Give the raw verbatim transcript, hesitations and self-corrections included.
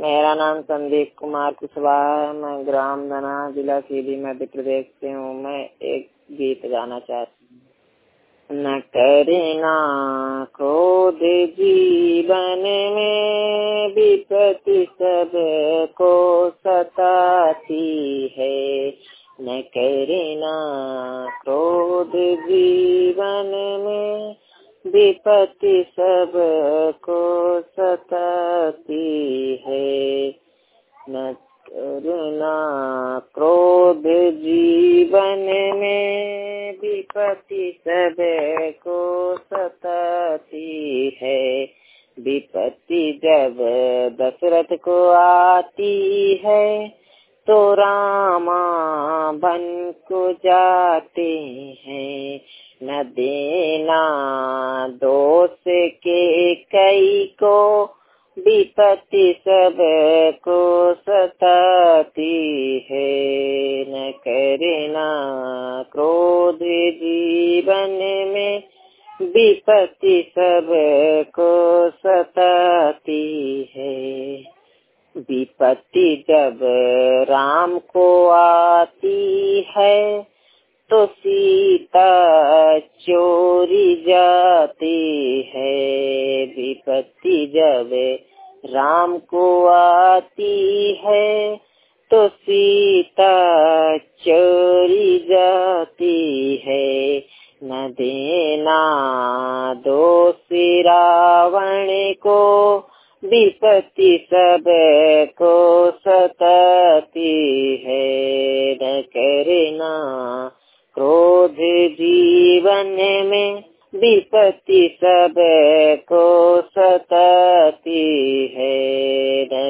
मेरा नाम संदीप कुमार कुशवाहा है। मैं ग्राम धना जिला सीधी मध्य प्रदेश से हूँ। मैं एक गीत गाना चाहती हूँ। न करना क्रोध जीवन में, विपत्ति सबको सताती है। न करना क्रोध जीवन में, विपत्ति सबको सताती है। न करना क्रोध जीवन में, विपत्ति सबको सताती है। विपत्ति जब दशरथ को आती है, तो रामा बन को जाते हैं। न देना दोष के कई को, विपत्ति सबको सताती है। न करना क्रोध जीवन में, विपत्ति सबको सताती है। विपत्ति जब राम को आती है, तो सीता चोरी जाती है। विपत्ति जब राम को आती है, तो सीता चोरी जाती है। न देना दोष रावण को, विपत्ति सबको सताती